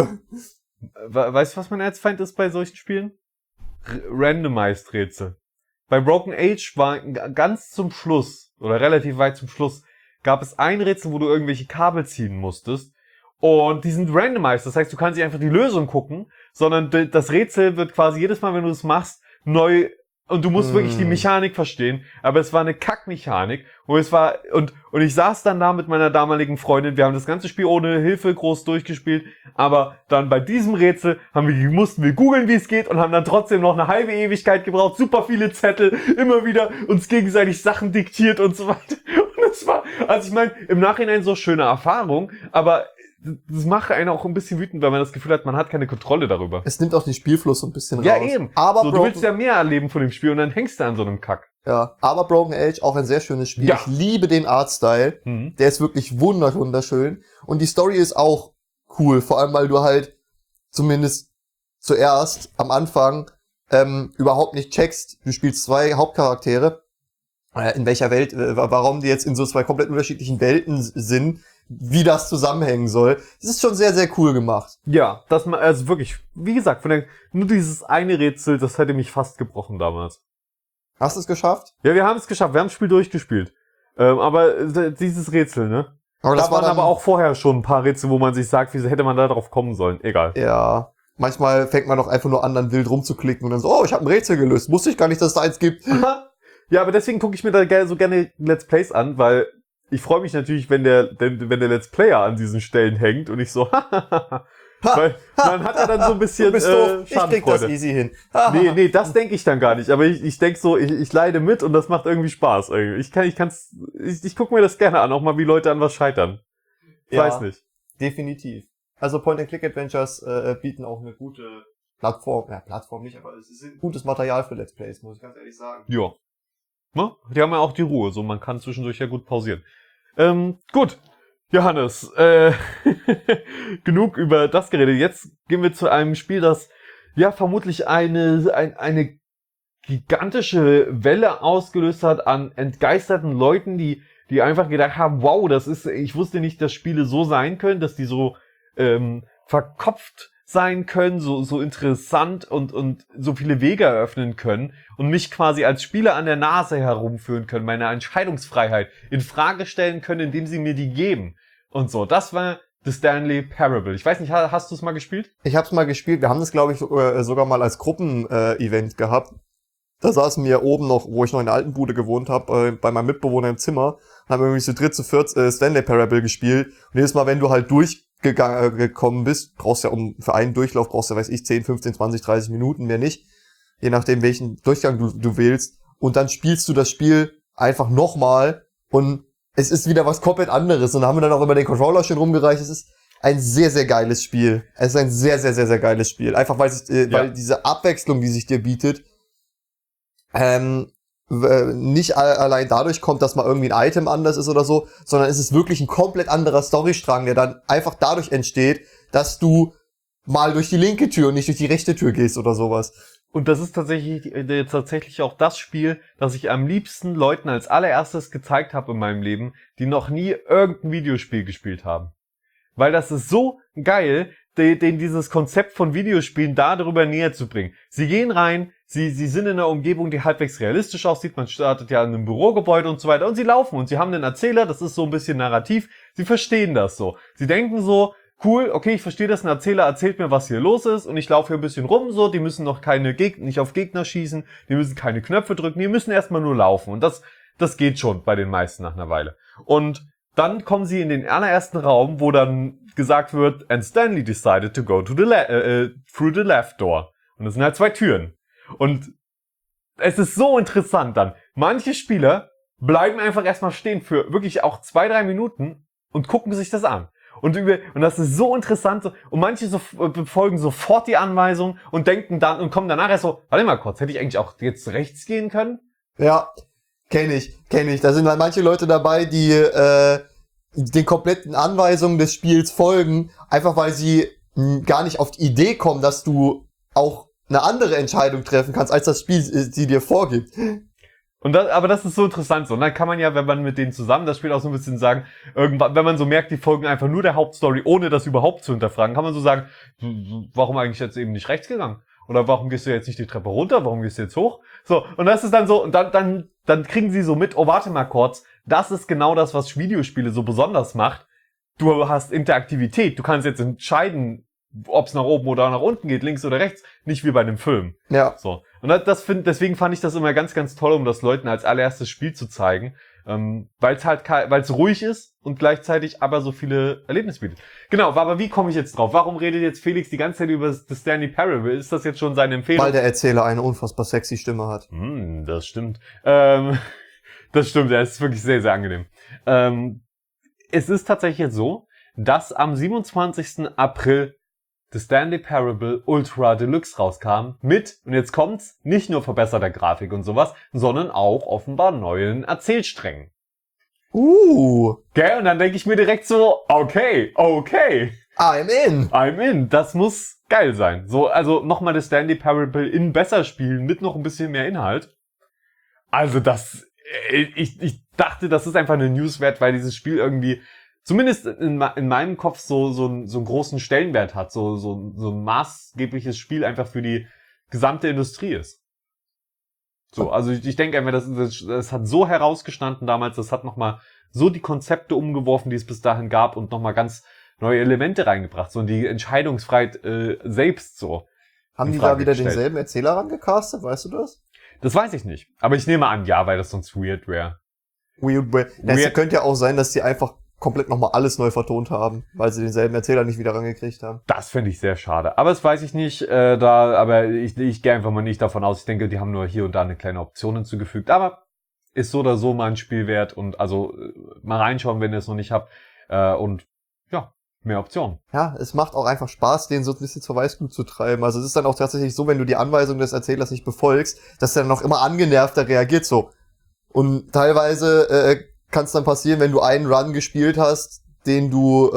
Weißt du, was mein Erzfeind ist bei solchen Spielen? Randomized Rätsel. Bei Broken Age war ganz zum Schluss, oder relativ weit zum Schluss, gab es ein Rätsel, wo du irgendwelche Kabel ziehen musstest. Und die sind randomized. Das heißt, du kannst nicht einfach die Lösung gucken, sondern das Rätsel wird quasi jedes Mal, wenn du es machst, neu. Und du musst wirklich die Mechanik verstehen. Aber es war eine Kackmechanik. Und ich saß dann da mit meiner damaligen Freundin. Wir haben das ganze Spiel ohne Hilfe groß durchgespielt. Aber dann bei diesem Rätsel mussten wir googeln, wie es geht, und haben dann trotzdem noch eine halbe Ewigkeit gebraucht. Super viele Zettel. Immer wieder uns gegenseitig Sachen diktiert und so weiter. Und es war, also ich meine, im Nachhinein so schöne Erfahrung. Aber das macht einen auch ein bisschen wütend, weil man das Gefühl hat, man hat keine Kontrolle darüber. Es nimmt auch den Spielfluss so ein bisschen raus. Ja, eben. Aber so, du willst ja mehr erleben von dem Spiel und dann hängst du an so einem Kack. Ja, aber Broken Age auch ein sehr schönes Spiel. Ja. Ich liebe den Artstyle. Der ist wirklich wunderschön. Und die Story ist auch cool. Vor allem, weil du halt zumindest zuerst am Anfang überhaupt nicht checkst. Du spielst 2 Hauptcharaktere. In welcher Welt, warum die jetzt in so 2 komplett unterschiedlichen Welten sind, wie das zusammenhängen soll. Das ist schon sehr, sehr cool gemacht. Ja, also wirklich, wie gesagt, nur dieses eine Rätsel, das hätte mich fast gebrochen damals. Hast du es geschafft? Ja, wir haben es geschafft, wir haben das Spiel durchgespielt. Aber dieses Rätsel, ne? Aber Da waren aber auch vorher schon ein paar Rätsel, wo man sich sagt, wieso hätte man da drauf kommen sollen? Egal. Ja. Manchmal fängt man doch einfach nur an, dann wild rumzuklicken und dann so, oh, ich habe ein Rätsel gelöst. Wusste ich gar nicht, dass es da eins gibt. Ja, aber deswegen gucke ich mir da so gerne Let's Plays an, weil ich freue mich natürlich, wenn der Let's Player an diesen Stellen hängt und ich so, weil man hat ja dann so ein bisschen du bist doof. Ich krieg Schadenfreude. das easy hin. Nee, das denke ich dann gar nicht. Aber ich denke so, ich leide mit und das macht irgendwie Spaß. Ich gucke mir das gerne an, auch mal wie Leute an was scheitern. Ich weiß nicht. Definitiv. Also Point-and-Click-Adventures bieten auch eine gute Plattform. Ja, Plattform nicht, aber es ist ein gutes Material für Let's Plays, muss ich ganz ehrlich sagen. Ja. Ne? Die haben ja auch die Ruhe, so man kann zwischendurch ja gut pausieren. Gut, Johannes, genug über das geredet. Jetzt gehen wir zu einem Spiel, das ja vermutlich eine gigantische Welle ausgelöst hat an entgeisterten Leuten, die einfach gedacht haben, wow, ich wusste nicht, dass Spiele so sein können, dass die so verkopft sein können, so interessant und so viele Wege eröffnen können und mich quasi als Spieler an der Nase herumführen können, meine Entscheidungsfreiheit in Frage stellen können, indem sie mir die geben. Und so, das war The Stanley Parable. Ich weiß nicht, hast du es mal gespielt? Ich habe es mal gespielt. Wir haben das, glaube ich, sogar mal als Gruppen-Event gehabt. Da saßen wir oben noch, wo ich noch in der alten Bude gewohnt habe, bei meinem Mitbewohner im Zimmer, haben irgendwie zu dritt, zu viert Stanley Parable gespielt. Und jedes Mal, wenn du halt durchgekommen bist, brauchst ja für einen Durchlauf, weiß ich, 10, 15, 20, 30 Minuten, mehr nicht. Je nachdem, welchen Durchgang du wählst. Und dann spielst du das Spiel einfach nochmal und es ist wieder was komplett anderes. Und da haben wir dann auch immer den Controller schön rumgereicht. Es ist ein sehr, sehr geiles Spiel. Es ist ein sehr, sehr, sehr, sehr geiles Spiel. Einfach weil diese Abwechslung, die sich dir bietet, nicht allein dadurch kommt, dass mal irgendwie ein Item anders ist oder so, sondern es ist wirklich ein komplett anderer Storystrang, der dann einfach dadurch entsteht, dass du mal durch die linke Tür und nicht durch die rechte Tür gehst oder sowas. Und das ist tatsächlich auch das Spiel, das ich am liebsten Leuten als allererstes gezeigt habe in meinem Leben, die noch nie irgendein Videospiel gespielt haben. Weil das ist so geil, denen dieses Konzept von Videospielen darüber näher zu bringen. Sie gehen rein, sie sind in einer Umgebung, die halbwegs realistisch aussieht, man startet ja in einem Bürogebäude und so weiter und sie laufen und sie haben einen Erzähler, das ist so ein bisschen narrativ, sie verstehen das so. Sie denken so, cool, okay, ich verstehe das, ein Erzähler erzählt mir, was hier los ist und ich laufe hier ein bisschen rum, so, die müssen noch nicht auf Gegner schießen, die müssen keine Knöpfe drücken, die müssen erstmal nur laufen und das das geht schon bei den meisten nach einer Weile. Und dann kommen sie in den allerersten Raum, wo dann gesagt wird, and Stanley decided to go to through the left door. Und es sind halt 2 Türen. Und es ist so interessant dann. Manche Spieler bleiben einfach erstmal stehen für wirklich auch 2-3 Minuten und gucken sich das an. Und das ist so interessant. Und manche befolgen sofort die Anweisung und denken dann und kommen danach erst so, warte mal kurz, hätte ich eigentlich auch jetzt rechts gehen können? Ja, kenn ich. Da sind halt manche Leute dabei, die den kompletten Anweisungen des Spiels folgen, einfach weil sie gar nicht auf die Idee kommen, dass du auch eine andere Entscheidung treffen kannst, als das Spiel sie dir vorgibt. Aber das ist so interessant so. Und dann kann man ja, wenn man mit denen zusammen das Spiel auch so ein bisschen sagen, irgendwann, wenn man so merkt, die folgen einfach nur der Hauptstory, ohne das überhaupt zu hinterfragen, kann man so sagen, warum eigentlich jetzt eben nicht rechts gegangen? Oder warum gehst du jetzt nicht die Treppe runter? Warum gehst du jetzt hoch? So, und das ist dann so, und dann kriegen sie so mit, oh, warte mal kurz, das ist genau das, was Videospiele so besonders macht. Du hast Interaktivität, du kannst jetzt entscheiden, ob es nach oben oder nach unten geht, links oder rechts, nicht wie bei einem Film. Ja. So. Und deswegen fand ich das immer ganz, ganz toll, um das Leuten als allererstes Spiel zu zeigen, weil es ruhig ist und gleichzeitig aber so viele Erlebnisse bietet. Genau, aber wie komme ich jetzt drauf? Warum redet jetzt Felix die ganze Zeit über The Stanley Parable? Ist das jetzt schon seine Empfehlung? Weil der Erzähler eine unfassbar sexy Stimme hat. Das stimmt. Das stimmt, er ist wirklich sehr, sehr angenehm. Es ist tatsächlich jetzt so, dass am 27. April The Stanley Parable Ultra Deluxe rauskam mit, und jetzt kommt's, nicht nur verbesserter Grafik und sowas, sondern auch offenbar neuen Erzählsträngen. Gell? Und dann denke ich mir direkt so, okay. I'm in. Das muss geil sein. So, also nochmal The Stanley Parable in besser spielen, mit noch ein bisschen mehr Inhalt. Also ich dachte, das ist einfach eine News wert, weil dieses Spiel irgendwie zumindest in meinem Kopf so einen großen Stellenwert hat, so ein maßgebliches Spiel einfach für die gesamte Industrie ist. So, also ich denke einfach, das hat so herausgestanden damals, das hat nochmal so die Konzepte umgeworfen, die es bis dahin gab und nochmal ganz neue Elemente reingebracht, so und die Entscheidungsfreiheit selbst so. Haben die da wieder denselben Erzähler rangecastet, weißt du das? Das weiß ich nicht, aber ich nehme an, ja, weil das sonst weird wäre. Es könnte ja auch sein, dass die einfach komplett nochmal alles neu vertont haben, weil sie denselben Erzähler nicht wieder rangekriegt haben. Das finde ich sehr schade. Aber das weiß ich nicht, aber ich gehe einfach mal nicht davon aus. Ich denke, die haben nur hier und da eine kleine Option hinzugefügt. Aber ist so oder so mal ein Spiel wert und also mal reinschauen, wenn ihr es noch nicht habt. Und ja, mehr Optionen. Ja, es macht auch einfach Spaß, den so ein bisschen zur Weißglut zu treiben. Also es ist dann auch tatsächlich so, wenn du die Anweisung des Erzählers nicht befolgst, dass er dann noch immer angenervter reagiert so. Und teilweise kann es dann passieren, wenn du einen Run gespielt hast, wo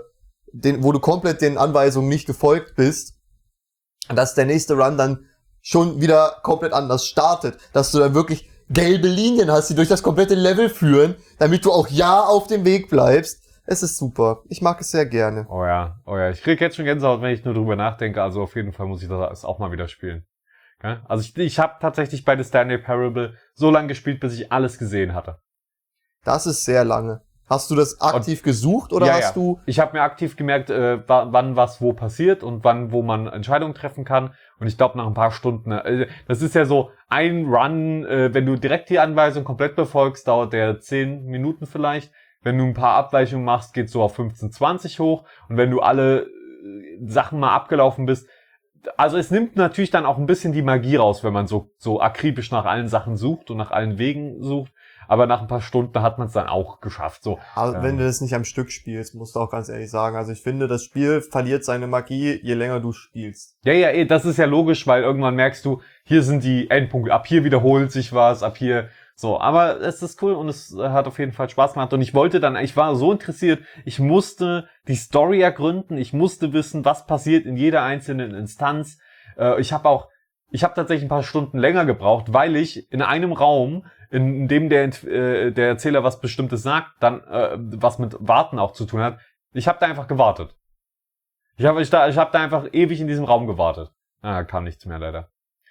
du komplett den Anweisungen nicht gefolgt bist, dass der nächste Run dann schon wieder komplett anders startet, dass du dann wirklich gelbe Linien hast, die durch das komplette Level führen, damit du auch auf dem Weg bleibst. Es ist super. Ich mag es sehr gerne. Oh ja. Ich krieg jetzt schon Gänsehaut, wenn ich nur drüber nachdenke. Also auf jeden Fall muss ich das auch mal wieder spielen. Okay? Also ich habe tatsächlich bei The Stanley Parable so lange gespielt, bis ich alles gesehen hatte. Das ist sehr lange. Hast du das aktiv gesucht oder hast du... Ich habe mir aktiv gemerkt, wann was wo passiert und wann wo man Entscheidungen treffen kann. Und ich glaube nach ein paar Stunden, das ist ja so ein Run, wenn du direkt die Anweisung komplett befolgst, dauert der 10 Minuten vielleicht. Wenn du ein paar Abweichungen machst, geht's so auf 15, 20 hoch. Und wenn du alle Sachen mal abgelaufen bist, also es nimmt natürlich dann auch ein bisschen die Magie raus, wenn man so akribisch nach allen Sachen sucht und nach allen Wegen sucht. Aber nach ein paar Stunden hat man es dann auch geschafft. So. Aber wenn du das nicht am Stück spielst, musst du auch ganz ehrlich sagen. Also ich finde, das Spiel verliert seine Magie, je länger du spielst. Ja, das ist ja logisch, weil irgendwann merkst du, hier sind die Endpunkte, ab hier wiederholt sich was, ab hier so. Aber es ist cool und es hat auf jeden Fall Spaß gemacht. Und ich war so interessiert, ich musste die Story ergründen, ich musste wissen, was passiert in jeder einzelnen Instanz. Ich habe tatsächlich ein paar Stunden länger gebraucht, weil ich in einem Raum, in dem der Erzähler was Bestimmtes sagt, dann was mit Warten auch zu tun hat. Ich habe da einfach gewartet. Ich hab da einfach ewig in diesem Raum gewartet. Kam nichts mehr leider.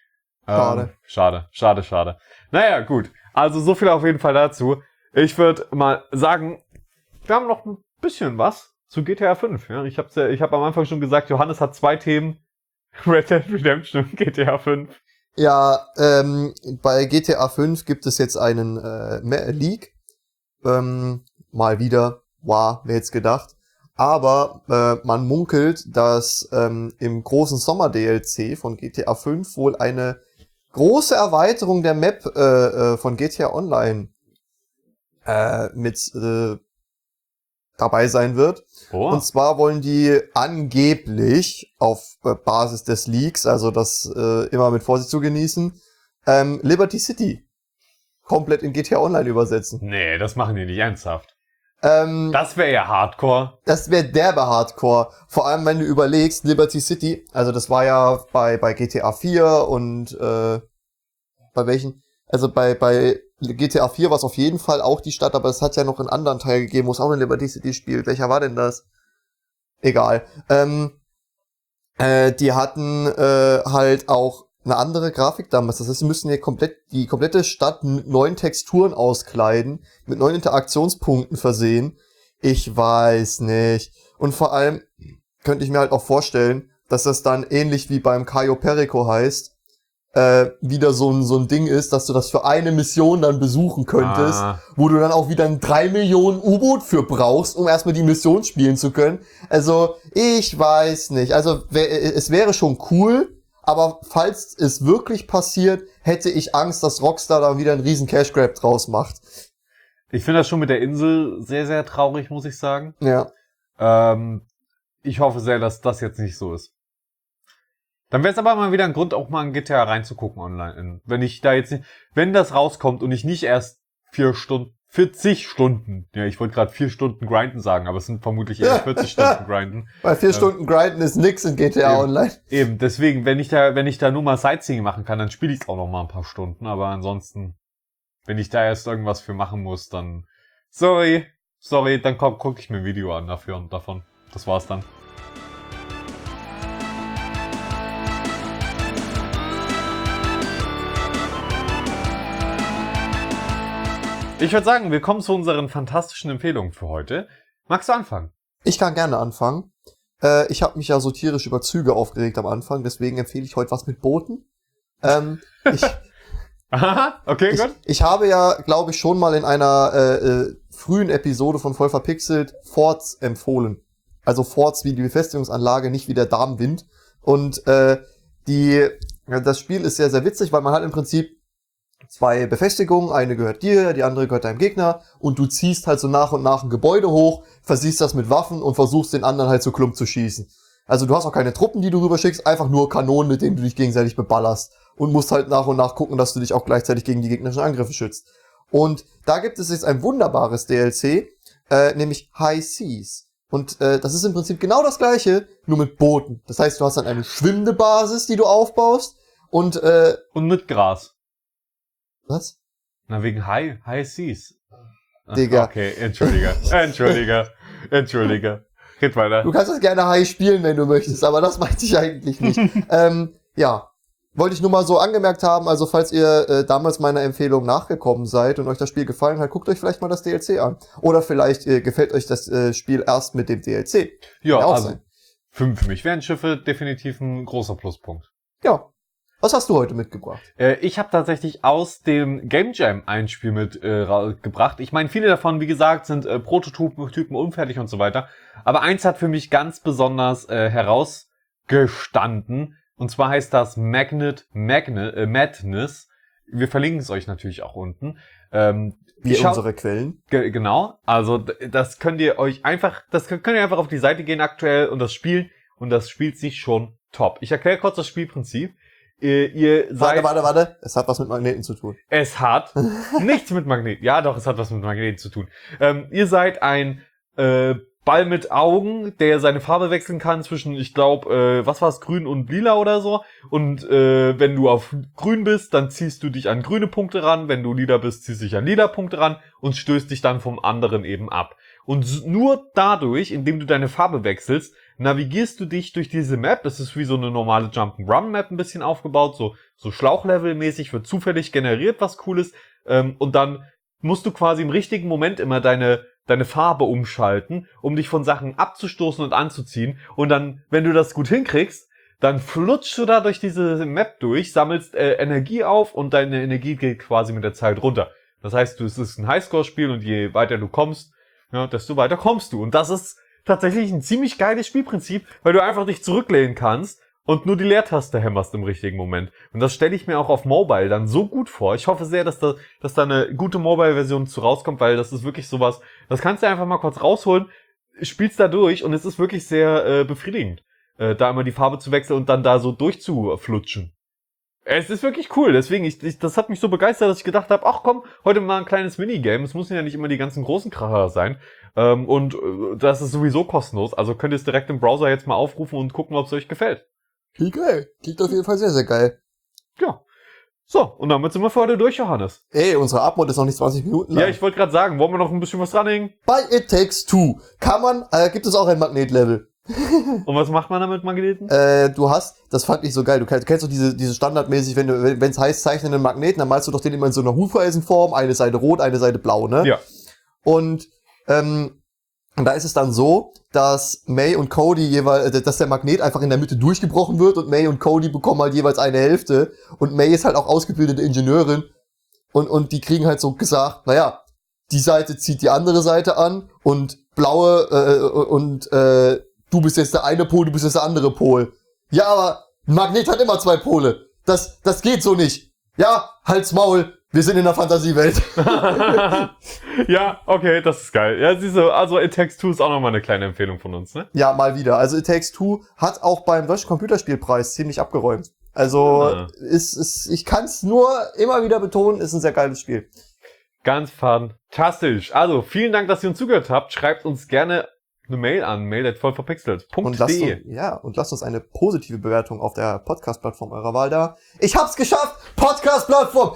Schade. Naja, gut. Also so viel auf jeden Fall dazu. Ich würde mal sagen, wir haben noch ein bisschen was zu GTA 5. Ja? Ich hab am Anfang schon gesagt, Johannes hat 2 Themen. Red Dead Redemption und GTA 5. Ja, bei GTA 5 gibt es jetzt einen Leak. Mal wieder, wow, wer hätte gedacht. Aber man munkelt, dass im großen Sommer-DLC von GTA 5 wohl eine große Erweiterung der Map von GTA Online mit dabei sein wird. Oh. Und zwar wollen die angeblich auf Basis des Leaks, also das immer mit Vorsicht zu genießen, Liberty City komplett in GTA Online übersetzen. Nee, das machen die nicht ernsthaft. Das Das wäre ja Hardcore. wäre derbe Hardcore. Vor allem, wenn du überlegst, Liberty City, also das war ja bei GTA 4 und bei welchen? Also bei GTA 4 war es auf jeden Fall auch die Stadt, aber es hat ja noch einen anderen Teil gegeben, wo es auch in Liberty City spielt. Welcher war denn das? Egal. Die hatten halt auch eine andere Grafik damals. Das heißt, sie müssen hier die komplette Stadt mit neuen Texturen auskleiden, mit neuen Interaktionspunkten versehen. Ich weiß nicht. Und vor allem könnte ich mir halt auch vorstellen, dass das dann ähnlich wie beim Cayo Perico heißt, wieder so ein Ding ist, dass du das für eine Mission dann besuchen könntest, wo du dann auch wieder ein 3 Millionen U-Boot für brauchst, um erstmal die Mission spielen zu können. Also, ich weiß nicht. Also, es wäre schon cool, aber falls es wirklich passiert, hätte ich Angst, dass Rockstar da wieder einen riesen Cash Grab draus macht. Ich finde das schon mit der Insel sehr, sehr traurig, muss ich sagen. Ja. Ich hoffe sehr, dass das jetzt nicht so ist. Dann wäre es aber mal wieder ein Grund, auch mal in GTA reinzugucken online. Wenn das rauskommt und ich nicht erst 40 Stunden, ja, ich wollte gerade 4 Stunden grinden sagen, aber es sind vermutlich eher 40 Stunden grinden. Weil 4 Stunden grinden ist nix in GTA Online. Eben, deswegen, wenn ich da nur mal Sightseeing machen kann, dann spiele ich es auch noch mal ein paar Stunden, aber ansonsten, wenn ich da erst irgendwas für machen muss, dann, sorry, dann gucke ich mir ein Video an dafür und davon. Das war's dann. Ich würde sagen, wir kommen zu unseren fantastischen Empfehlungen für heute. Magst du anfangen? Ich kann gerne anfangen. Ich habe mich ja so tierisch über Züge aufgeregt am Anfang, deswegen empfehle ich heute was mit Booten. Aha, okay, gut. Ich habe ja, glaube ich, schon mal in einer frühen Episode von Voll verpixelt Forts empfohlen. Also Forts wie die Befestigungsanlage, nicht wie der Darmwind. Und das Spiel ist sehr, sehr witzig, weil man hat im Prinzip 2 Befestigungen, eine gehört dir, die andere gehört deinem Gegner und du ziehst halt so nach und nach ein Gebäude hoch, versiehst das mit Waffen und versuchst den anderen halt so Klump zu schießen. Also du hast auch keine Truppen, die du rüberschickst, einfach nur Kanonen, mit denen du dich gegenseitig beballerst und musst halt nach und nach gucken, dass du dich auch gleichzeitig gegen die gegnerischen Angriffe schützt. Und da gibt es jetzt ein wunderbares DLC, nämlich High Seas. Und das ist im Prinzip genau das gleiche, nur mit Booten. Das heißt, du hast dann eine schwimmende Basis, die du aufbaust und mit Gras. Was? Na, wegen High Seas. Digga. Okay, Entschuldige. Red weiter. Du kannst das gerne High spielen, wenn du möchtest, aber das meinte ich eigentlich nicht. Ja, wollte ich nur mal so angemerkt haben, also falls ihr damals meiner Empfehlung nachgekommen seid und euch das Spiel gefallen hat, guckt euch vielleicht mal das DLC an. Oder vielleicht gefällt euch das Spiel erst mit dem DLC. Ja, auch also sein. für mich wären Schiffe definitiv ein großer Pluspunkt. Ja. Was hast du heute mitgebracht? Ich habe tatsächlich aus dem Game Jam ein Spiel mitgebracht. Ich meine, viele davon, wie gesagt, sind Prototypen unfertig und so weiter. Aber eins hat für mich ganz besonders herausgestanden. Und zwar heißt das Madness. Wir verlinken es euch natürlich auch unten. Wie unsere Quellen. Genau. Also das könnt ihr einfach auf die Seite gehen aktuell und das spielen. Und das spielt sich schon top. Ich erkläre kurz das Spielprinzip. Ihr seid... Warte. Es hat was mit Magneten zu tun. Es hat nichts mit Magneten. Ja, doch, es hat was mit Magneten zu tun. Ihr seid ein Ball mit Augen, der seine Farbe wechseln kann zwischen, ich glaube, was war es, grün und lila oder so. Und wenn du auf grün bist, dann ziehst du dich an grüne Punkte ran. Wenn du lila bist, ziehst du dich an lila Punkte ran und stößt dich dann vom anderen eben ab. Und nur dadurch, indem du deine Farbe wechselst, navigierst du dich durch diese Map. Das ist wie so eine normale Jump'n'Run-Map ein bisschen aufgebaut, so Schlauchlevel-mäßig, wird zufällig generiert, was cool ist. Und dann musst du quasi im richtigen Moment immer deine Farbe umschalten, um dich von Sachen abzustoßen und anzuziehen. Und dann, wenn du das gut hinkriegst, dann flutschst du da durch diese Map durch, sammelst Energie auf und deine Energie geht quasi mit der Zeit runter. Das heißt, es ist ein Highscore-Spiel und je weiter du kommst, ja, desto weiter kommst du. Und das ist tatsächlich ein ziemlich geiles Spielprinzip, weil du einfach dich zurücklehnen kannst und nur die Leertaste hämmerst im richtigen Moment. Und das stelle ich mir auch auf Mobile dann so gut vor. Ich hoffe sehr, dass da eine gute Mobile-Version zu rauskommt, weil das ist wirklich sowas, das kannst du einfach mal kurz rausholen, spielst da durch und es ist wirklich sehr befriedigend, da immer die Farbe zu wechseln und dann da so durchzuflutschen. Es ist wirklich cool, deswegen, das hat mich so begeistert, dass ich gedacht habe, ach komm, heute mal ein kleines Minigame, es müssen ja nicht immer die ganzen großen Kracher sein, und das ist sowieso kostenlos, also könnt ihr es direkt im Browser jetzt mal aufrufen und gucken, ob es euch gefällt. Klingt geil. Klingt auf jeden Fall sehr, sehr geil. Ja. So, und damit sind wir für heute durch, Johannes. Ey, unsere Abmod ist noch nicht 20 Minuten lang. Ja, ich wollte gerade sagen, wollen wir noch ein bisschen was dranhängen? Bei It Takes Two gibt es auch ein Magnetlevel. Und was macht man da mit Magneten? Du hast, das fand ich so geil, du kennst doch diese standardmäßig, wenn es heißt, zeichne einen Magneten, dann malst du doch den immer in so einer Hufeisenform, eine Seite rot, eine Seite blau, ne? Ja. Und da ist es dann so, dass May und Cody jeweils, dass der Magnet einfach in der Mitte durchgebrochen wird und May und Cody bekommen halt jeweils eine Hälfte und May ist halt auch ausgebildete Ingenieurin und die kriegen halt so gesagt, naja, die Seite zieht die andere Seite an und blaue du bist jetzt der eine Pol, du bist jetzt der andere Pol. Ja, aber ein Magnet hat immer zwei Pole. Das geht so nicht. Ja, halt's Maul. Wir sind in der Fantasiewelt. Ja, okay, das ist geil. Ja, siehst du, also It Takes Two ist auch nochmal eine kleine Empfehlung von uns, ne? Ja, mal wieder. Also It Takes Two hat auch beim Deutschen Computerspielpreis ziemlich abgeräumt. Also ich kann es nur immer wieder betonen, ist ein sehr geiles Spiel. Ganz fantastisch. Also, vielen Dank, dass ihr uns zugehört habt. Schreibt uns gerne eine Mail an, mail@vollverpixelt.de. Und lasst uns eine positive Bewertung auf der Podcast-Plattform eurer Wahl da. Ich hab's geschafft! Podcast-Plattform!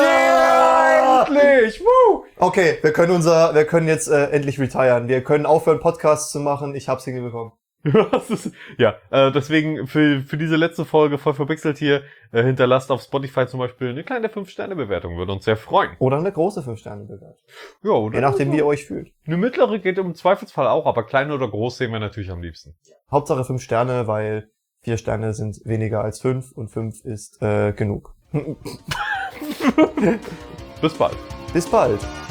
Yeah! Endlich! Woo! Okay, wir können jetzt endlich retiren. Wir können aufhören, Podcasts zu machen. Ich hab's hingebekommen. Ja, deswegen für diese letzte Folge voll verpixelt hier, hinterlasst auf Spotify zum Beispiel eine kleine 5-Sterne-Bewertung, würde uns sehr freuen. Oder eine große 5-Sterne-Bewertung. Ja, oder? Je nachdem, wie ihr euch fühlt. Eine mittlere geht im Zweifelsfall auch, aber klein oder groß sehen wir natürlich am liebsten. Hauptsache 5 Sterne, weil 4 Sterne sind weniger als 5 und 5 ist genug. Bis bald. Bis bald.